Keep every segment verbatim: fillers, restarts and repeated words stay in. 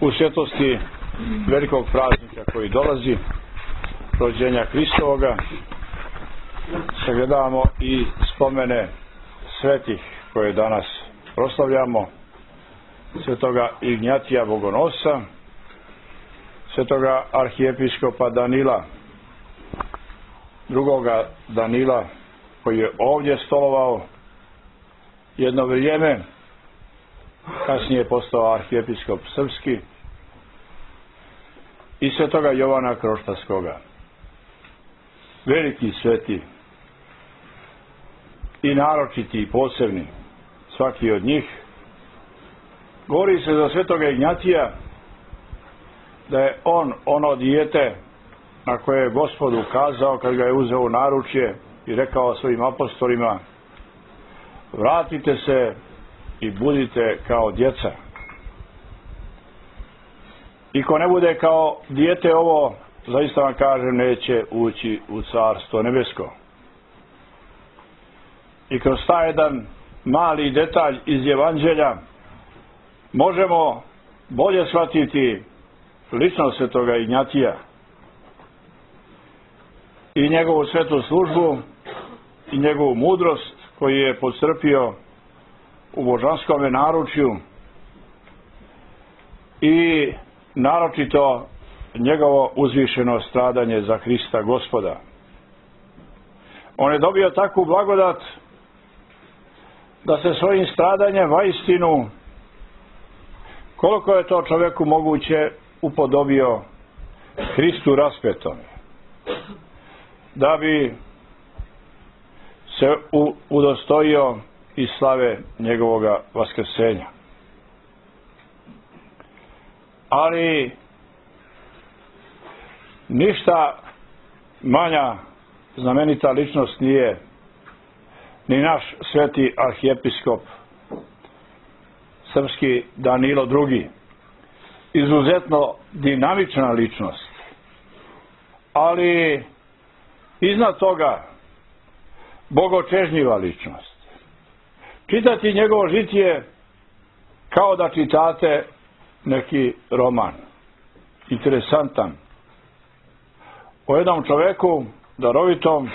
u svjetlosti velikog praznika koji dolazi, rođenja Hristovoga, sagledavamo i spomene svetih koje danas proslavljamo: svetoga Ignjatija Bogonosca, svetoga arhijepiskopa Danila, drugoga Danila koji je ovdje stolovao jedno vrijeme, kasnije je postao arhijepiskop srpski, i svetoga Jovana Kroštarskoga. Veliki sveti i naročiti i posebni, svaki od njih. Govori se za svetoga Ignjatija da je on ono dijete na koje je Gospod ukazao kad ga je uzeo u naručje i rekao svojim apostolima: vratite se i budite kao djeca. I ko ne bude kao dijete ovo, zaista vam kažem, neće ući u Carstvo nebesko. I kroz taj jedan mali detalj iz Evanđelja možemo bolje shvatiti ličnost svetoga Ignjatija i njegovu svetu službu i njegovu mudrost koju je podcrpio u božanskome naručju i naročito njegovo uzvišeno stradanje za Hrista Gospoda. On je dobio takvu blagodat da se svojim stradanjem vaistinu, koliko je to čovjeku moguće, upodobio Hristu raspetom, da bi se u, udostojio i slave njegovoga vaskrsenja. Ali ništa manja znamenita ličnost nije ni naš sveti arhijepiskop srpski Danilo drugi. Izuzetno dinamična ličnost, ali iznad toga bogočežnjiva ličnost. Čitati njegovo žitije kao da čitate neki roman, interesantan, o jednom čovjeku darovitom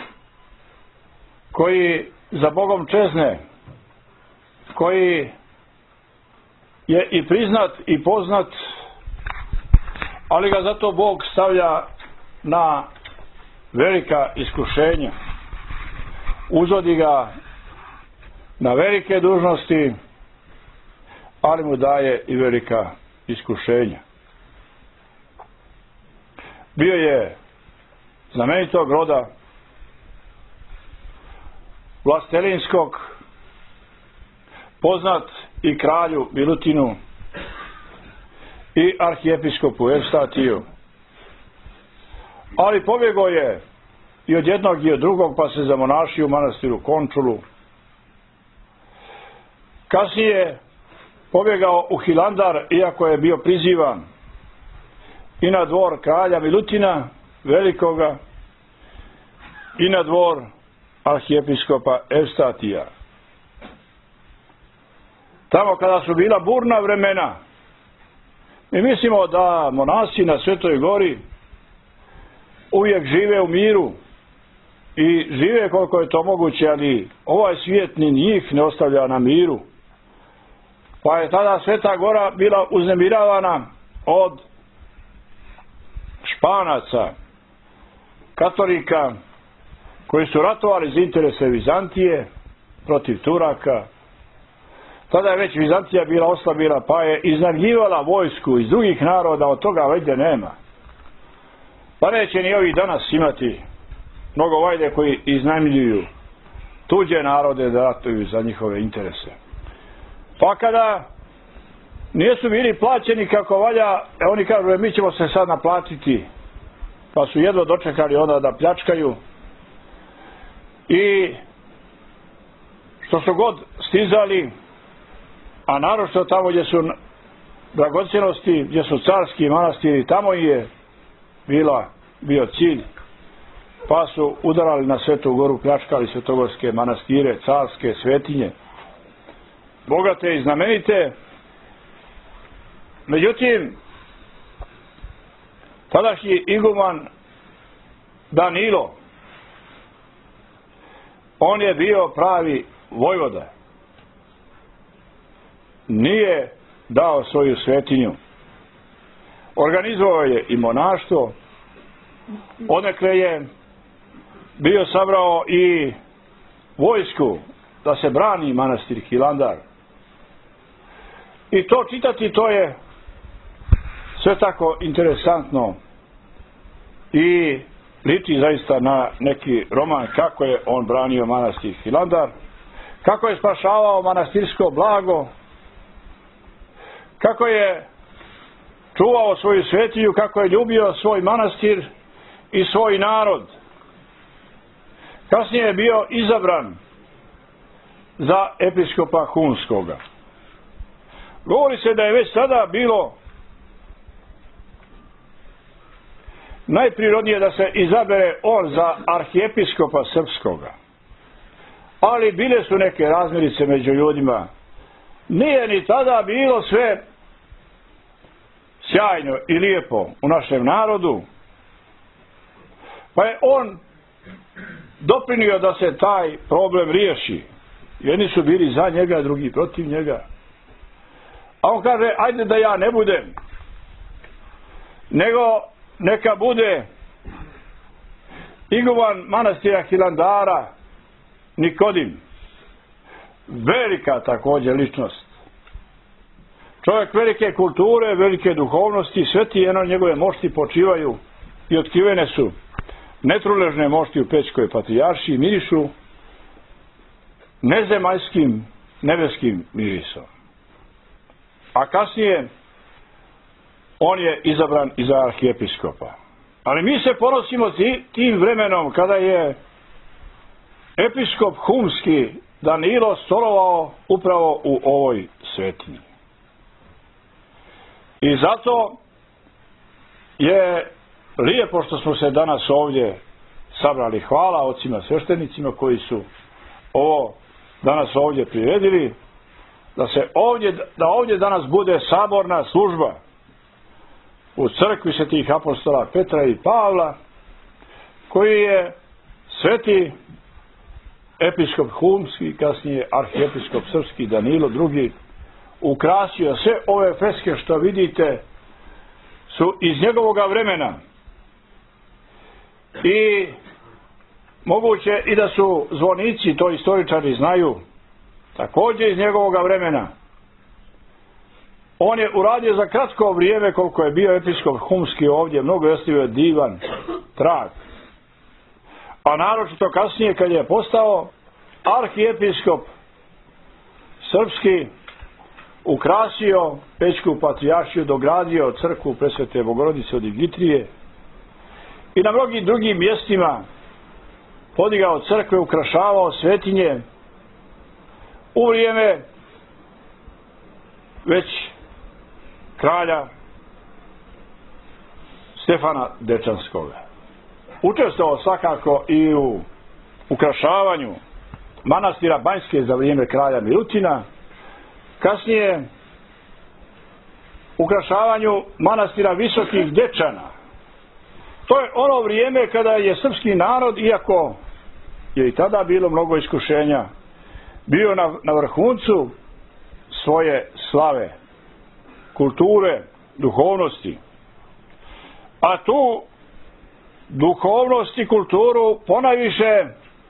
koji za Bogom čezne, koji je i priznat i poznat, ali ga zato Bog stavlja na velika iskušenja, uzvodi ga na velike dužnosti, ali mu daje i velika iskušenja. Bio je znamenitog roda, vlastelinskog, poznat i kralju Milutinu i arhijepiskopu Evstatiju, ali pobjegao je i od jednog i od drugog, pa se zamonašio u manastiru Končulu. Kasnije pobjegao u Hilandar, iako je bio prizivan i na dvor kralja Milutina velikoga i na dvor arhijepiskopa Evstatija. Tamo kada su bila burna vremena, mi mislimo da monasi na Svetoj gori uvijek žive u miru i žive koliko je to moguće, ali ovaj svijet ni njih ne ostavlja na miru. Pa je tada Sveta gora bila uznemiravana od Španaca, katolika, koji su ratovali za interese Vizantije protiv Turaka. Tada je već Vizantija bila oslabila, pa je iznajmljivala vojsku iz drugih naroda, od toga vajde nema. Pa neće ni ovi danas imati mnogo vajde koji iznajmljuju tuđe narode da ratuju za njihove interese. Pa kada nisu bili plaćeni kako valja, oni kažu: mi ćemo se sad naplatiti. Pa su jedva dočekali onda da pljačkaju. I što su god stizali, a naročito tamo gdje su dragocjenosti, gdje su carski manastiri, tamo je bila, bio cilj. Pa su udarali na Svetu goru, pljačkali svetogorske manastire, carske svetinje, bogate i znamenite. Međutim, tadašnji iguman Danilo, on je bio pravi vojvoda. Nije dao svoju svetinju. Organizovao je i monaštvo, odnekle je bio sabrao i vojsku da se brani manastir Hilandar. I to čitati, to je sve tako interesantno i liči zaista na neki roman kako je on branio manastir Hilandar, kako je spašavao manastirsko blago, kako je čuvao svoju svetinju, kako je ljubio svoj manastir i svoj narod. Kasnije je bio izabran za episkopa Humskoga. Govori se da je već tada bilo najprirodnije da se izabere on za arhijepiskopa srpskoga. Ali bile su neke razmirice među ljudima. Nije ni tada bilo sve sjajno i lijepo u našem narodu. Pa je on doprinio da se taj problem riješi. Jedni su bili za njega, drugi protiv njega. A on kaže, ajde da ja ne budem, nego neka bude iguman manastira Hilandara Nikodim. Velika također ličnost. Čovjek velike kulture, velike duhovnosti, sveti jedno njegove mošti počivaju i otkrivene su netruležne mošti u Pećkoj patrijaršiji, mirišu nezemaljskim, nebeskim mirisom. A kasnije on je izabran i za arhijepiskopa. Ali mi se ponosimo tim vremenom kada je episkop Humski Danilo stolovao upravo u ovoj svetinji. I zato je lijepo što smo se danas ovdje sabrali. Hvala ocima sveštenicima koji su ovo danas ovdje priredili, da se ovdje, da ovdje danas bude saborna služba u crkvi svetih apostola Petra i Pavla, koji je sveti episkop Humski, kasnije arhijepiskop srpski Danilo drugi, ukrasio. Sve ove freske što vidite su iz njegovoga vremena i moguće i da su zvonici, to istoričari znaju, također iz njegovoga vremena. On je uradio za kratko vrijeme koliko je bio episkop Humski ovdje, mnogo je ostavio divan trag. A naročito kasnije kad je postao arhijepiskop srpski, ukrasio Pećku patrijaršiju, dogradio crkvu Presvete Bogorodice od Igitrije i na mnogim drugim mjestima podigao crkve, ukrašavao svetinje u vrijeme već kralja Stefana Dečanskoga. Učestvovao svakako i u ukrašavanju manastira Banjske za vrijeme kralja Milutina, kasnije ukrašavanju manastira Visokih Dečana. To je ono vrijeme kada je srpski narod, iako je i tada bilo mnogo iskušenja, bio na, na vrhuncu svoje slave, kulture, duhovnosti. A tu duhovnost i kulturu ponajviše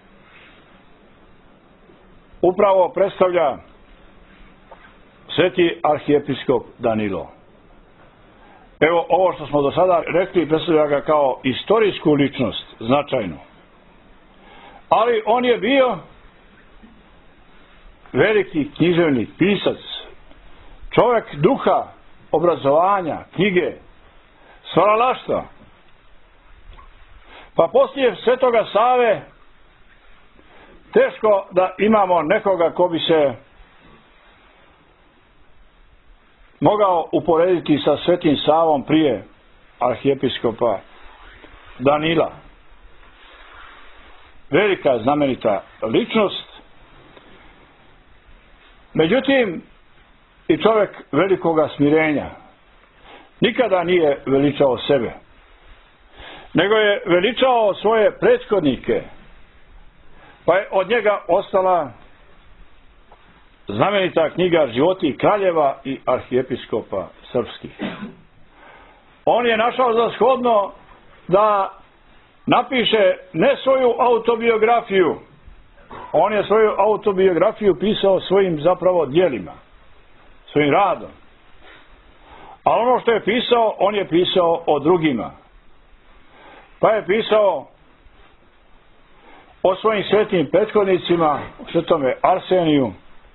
upravo predstavlja sveti arhijepiskop Danilo. Evo, ovo što smo do sada rekli predstavlja ga kao istorijsku ličnost, značajnu. Ali on je bio veliki književnik, pisac, čovjek duha, obrazovanja, knjige, stvaralaštva. Pa poslije Svetoga Save teško da imamo nekoga ko bi se mogao uporediti sa Svetim Savom prije arhijepiskopa Danila. Velika znamenita ličnost. Međutim, i čovjek velikoga smirenja. Nikada nije veličao sebe. nego je veličao svoje prethodnike, pa je od njega ostala znamenita knjiga Životi kraljeva i arhijepiskopa srpskih. On je našao za shodno da napiše ne svoju autobiografiju, on je svoju autobiografiju pisao svojim zapravo djelima, svojim radom. A ono što je pisao, on je pisao o drugima. Pa je pisao o svojim svetim prethodnicima, o svetome Arseniju,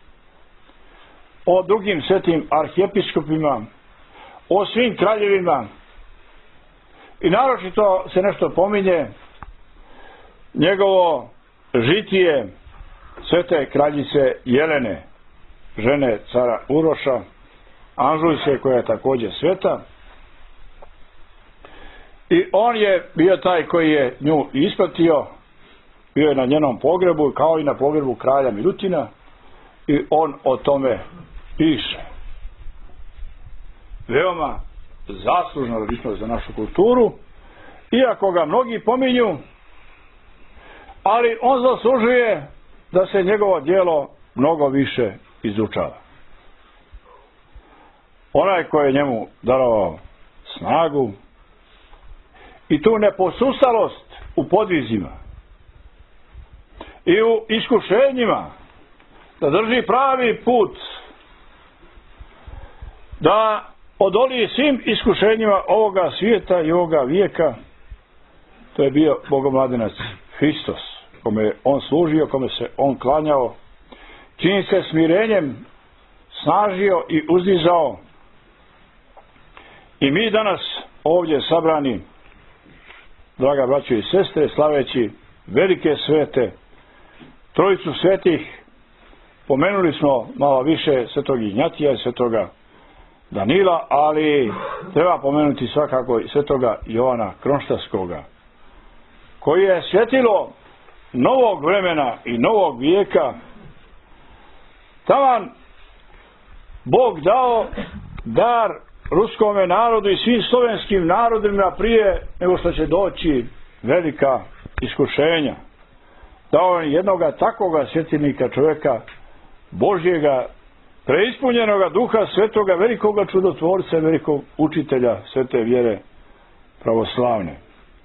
o drugim svetim arhijepiskopima, o svim kraljevima. I naročito se nešto pominje njegovo žitije svete kraljice Jelene, žene cara Uroša, Anžujske, koja je također sveta. I on je bio taj koji je nju ispratio, bio je na njenom pogrebu kao i na pogrebu kralja Milutina i on o tome piše. Veoma zaslužna ličnost za našu kulturu, iako ga mnogi pominju, ali on zaslužuje da se njegovo djelo mnogo više izučava. Onaj koji je njemu darovao snagu i tu neposustalost u podvizima i u iskušenjima, da drži pravi put, da odoli svim iskušenjima ovoga svijeta i ovoga vijeka, to je bio bogomladenac Hristos, kome je on služio, kome se on klanjao, čini se smirenjem snažio i uzdizao. I mi danas ovdje sabrani, draga braćo i sestre, slaveći velike svete, trojicu svetih, pomenuli smo malo više svetog Ignjatija i svetoga Danila, ali treba pomenuti svakako i svetoga Jovana Kronštatskoga, koji je svjetilo novog vremena i novog vijeka. Taman Bog dao dar ruskome narodu i svim slovenskim narodima prije nego što će doći velika iskušenja. Dao je jednoga takvoga svjetilnika, čovjeka Božjega, preispunjenoga duha svetoga, velikoga čudotvorca, velikog učitelja svete vjere pravoslavne.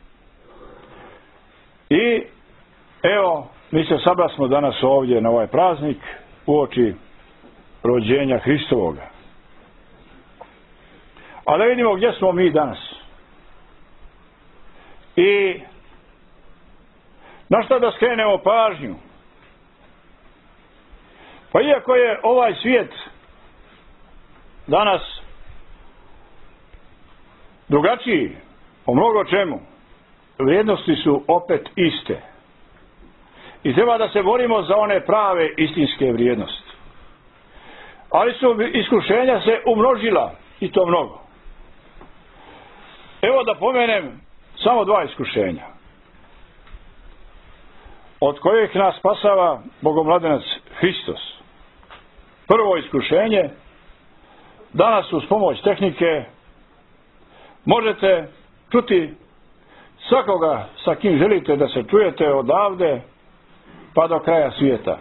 I evo, mi se sabrasmo danas ovdje na ovaj praznik uoči rođenja Hristovoga. A da vidimo gdje smo mi danas. I na što da skrenemo pažnju? Pa iako je ovaj svijet danas drugačiji o mnogo čemu, vrijednosti su opet iste. I treba da se borimo za one prave istinske vrijednosti. Ali su iskušenja se umnožila i to mnogo. Evo da pomenem samo dva iskušenja, od kojih nas spasava bogomladenac Hristos. Prvo iskušenje, danas uz pomoć tehnike možete čuti svakoga sa kim želite da se čujete odavde pa do kraja svijeta.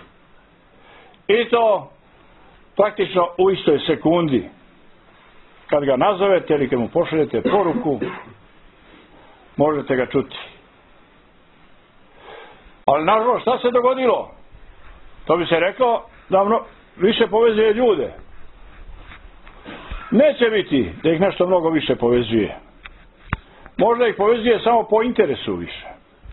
I to praktično u istoj sekundi. Kad ga nazovete ili kad mu pošaljete poruku, možete ga čuti. Ali nažalost, šta se dogodilo? To bi se reklo da mno, više povezuje ljude. Neće biti da ih nešto mnogo više povezuje. Možda ih povezuje samo po interesu više.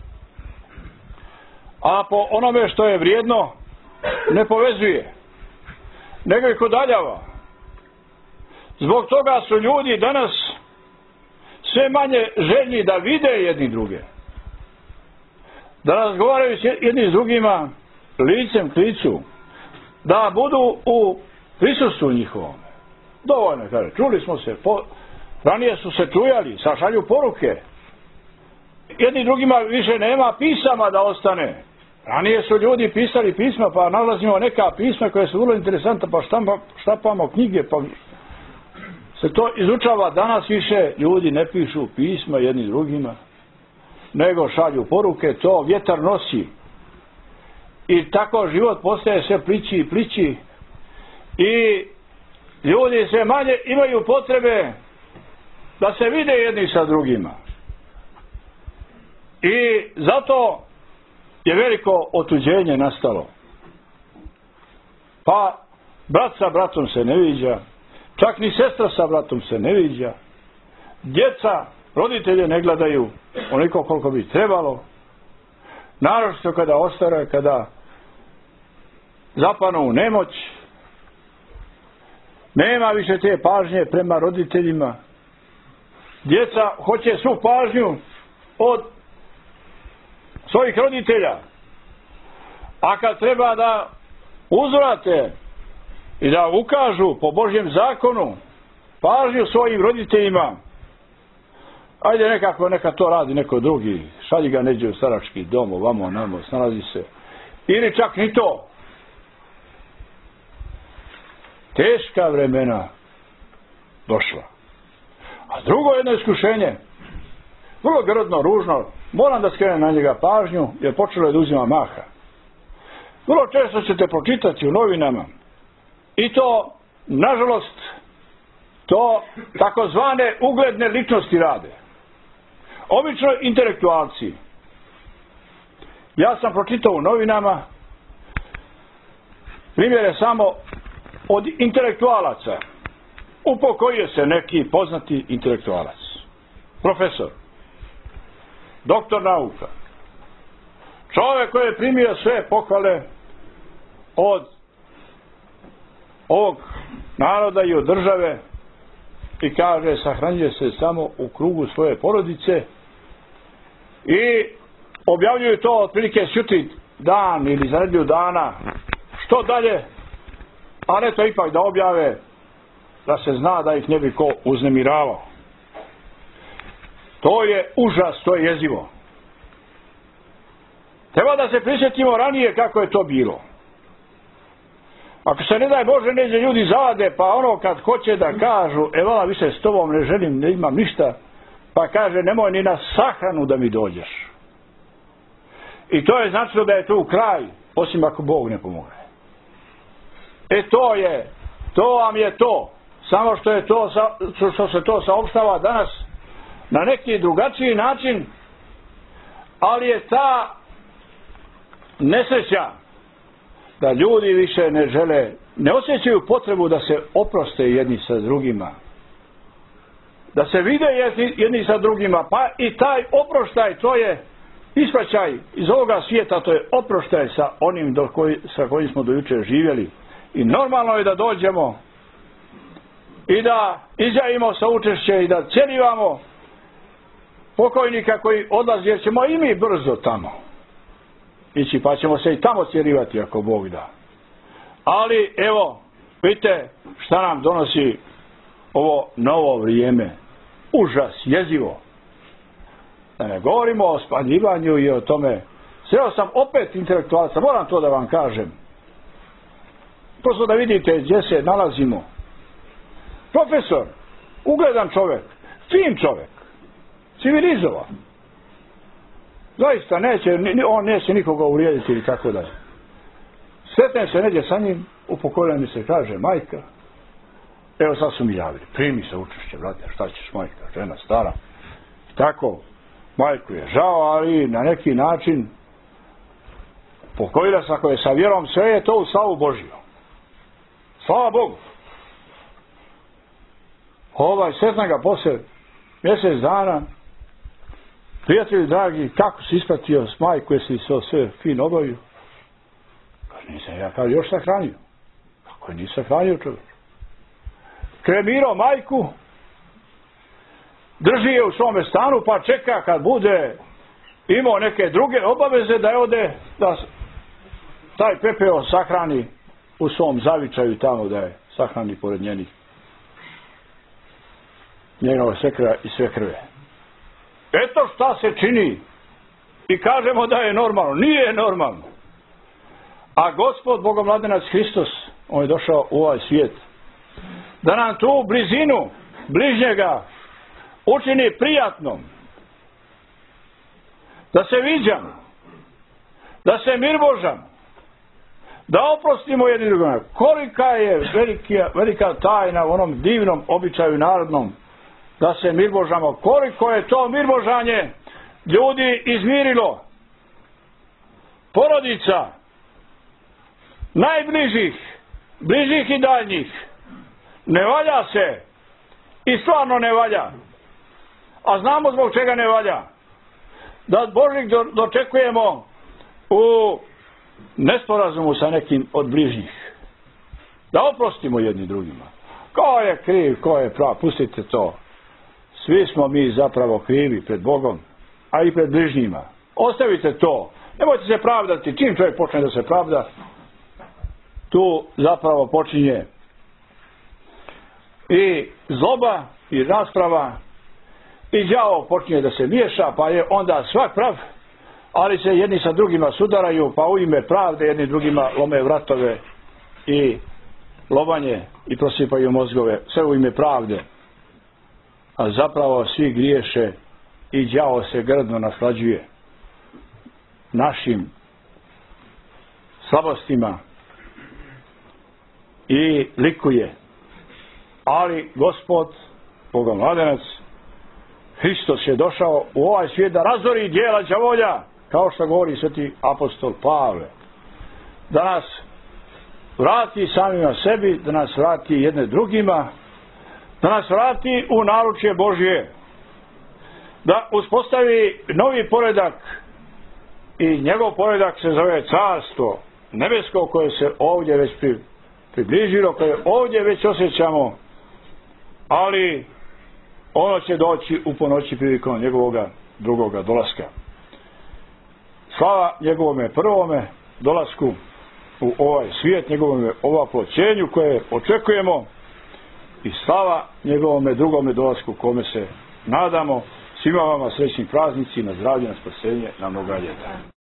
A po onome što je vrijedno ne povezuje, nego ih udaljava. Zbog toga su ljudi danas sve manje željni da vide jedni druge, da razgovaraju s jedni s drugima licem k licu, da budu u prisustvu njihovom. Dovoljno, kaže, čuli smo se, po, ranije su se čujali, sad šalju poruke. Jedni drugima više nema pisama da ostane. Ranije su ljudi pisali pisma, pa nalazimo neka pisma koja su vrlo interesantna, pa štapamo knjige, pa se to izučava. Danas više ljudi ne pišu pisma jedni drugima, nego šalju poruke, to vjetar nosi. I tako život postaje sve plići i plići. I ljudi sve manje imaju potrebe da se vide jedni sa drugima. I zato je veliko otuđenje nastalo. Pa brat sa bratom se ne viđa, čak ni sestra sa bratom se ne viđa. Djeca, roditelje ne gledaju onoliko koliko bi trebalo. Naročito kada ostare, kada zapanu u nemoć. Nema više te pažnje prema roditeljima. Djeca hoće svu pažnju od svojih roditelja. A kad treba da uzvrate i da ukažu po Božjem zakonu pažnju svojim roditeljima, ajde nekako neka to radi neko drugi, šalji ga neđe u starački dom, ovamo, namo, snalazi se. Ili čak ni to. Teška vremena došla. A drugo jedno iskušenje, vrlo grdno, ružno, moram da skrenem na njega pažnju, jer počelo je da uzima maha. Vrlo često ćete pročitati u novinama, i to, nažalost, to takozvane ugledne ličnosti rade. Obično intelektualci. Ja sam pročitao u novinama primjere samo od intelektualaca. Upokojio se neki poznati intelektualac. Profesor. Doktor nauka. Čovjek koji je primio sve pohvale od ovog naroda i od države i kaže sahranjuje se samo u krugu svoje porodice i objavljuju to otprilike sutri dan ili za nedelju dana. Što dalje? A ne to ipak da objave da se zna da ih ne bi ko uznemiravao. To je užas, to je jezivo. Treba da se prisjetimo ranije kako je to bilo. Ako se ne daj Bože neđe ljudi zavade, pa ono kad hoće da kažu evo više s tobom ne želim, ne imam ništa, pa kaže nemoj ni na sahranu da mi dođeš. I to je značilo da je tu kraj, osim ako Bog ne pomogne. E to je, to vam je to. Samo što je to, što se to saopštava danas na neki drugačiji način, ali je ta nesreća da ljudi više ne žele, ne osjećaju potrebu da se oproste jedni sa drugima. Da se vide jedni sa drugima, pa i taj oproštaj, to je ispraćaj iz ovoga svijeta, to je oproštaj sa onim do koji, sa kojim smo do jučer živjeli. I normalno je da dođemo i da izjavimo saučešće i da cjenivamo pokojnika koji odlazi, jer ćemo i mi brzo tamo ići, pa ćemo se i tamo cjerivati ako Bog da. Ali evo, vidite šta nam donosi ovo novo vrijeme. Užas, jezivo. Da ne govorimo o spaljivanju i o tome. Sreo sam opet intelektualca, moram to da vam kažem. Prosto da vidite gdje se nalazimo. Profesor, ugledan čovjek, fin čovjek, civilizovan. Zaista neće, on neće nikoga uvrijediti ili tako dalje. Sretnem se neđe sa njim, upokojila mi se, kaže majka, evo sad su mi javili, primi se učešće, brate, šta ćeš majka, žena stara. Tako, majku je žao, ali na neki način upokojila se, ako je sa vjerom, sve je to u slavu Božju. Slava Bogu. Ovaj, sretna ga poslije mjesec dana, prijatelji dragi, kako si ispratio s majku, jesi se sve fin obavio? Kaže, nisam ja, kaže, još sahranio. Kako je nisam sahranio čovjek? Kremirao majku, drži je u svome stanu, pa čeka kad bude imao neke druge obaveze da je ode, da taj pepeo sahrani u svom zavičaju tamo, da je sahrani pored njenih. Njegove sekra i sve krve. Eto šta se čini i kažemo da je normalno. Nije normalno. A Gospod Bogomladenac Hristos, on je došao u ovaj svijet da nam tu blizinu bližnjega učini prijatnom. da se viđamo, da se mirbožamo, da oprostimo jedni drugima. Kolika je velika, velika tajna u onom divnom običaju narodnom da se mirbožamo. Koliko je to mirbožanje ljudi izmirilo, porodica, najbližih, bližih i daljnjih. Ne valja se i stvarno ne valja, a znamo zbog čega ne valja. Da Božnik dočekujemo u nesporazumu sa nekim od bližnjih, da oprostimo jedni drugima. Ko je kriv, ko je prav, pustite to. Svi smo mi zapravo krivi pred Bogom, a i pred bližnjima. Ostavite to, nemojte se pravdati. Čim čovjek počne da se pravda, tu zapravo počinje i zloba i rasprava i đavo počinje da se miješa, pa je onda svak prav, ali se jedni sa drugima sudaraju, pa u ime pravde jedni drugima lome vratove i lobanje i prosipaju mozgove, sve u ime pravde. A zapravo svi griješe i đavo se grdno naslađuje našim slabostima i likuje. Ali Gospod, Bogomladenac, Hristos je došao u ovaj svijet da razori djela đavolja, kao što govori sveti apostol Pavle. Da nas vrati samima sebi, da nas vrati jedne drugima, da nas vrati u naručje Božje, da uspostavi novi poredak, i njegov poredak se zove carstvo nebesko, koje se ovdje već približilo, koje ovdje već osjećamo, ali ono će doći u ponoći prilikom njegovoga drugoga dolaska. Slava njegovome prvome dolasku u ovaj svijet, njegovome ovaploćenju koje očekujemo, i slava njegovome drugome dolasku kome se nadamo. Svima vama srećni praznici, na zdravlje, na spasenje, na mnoga ljeta.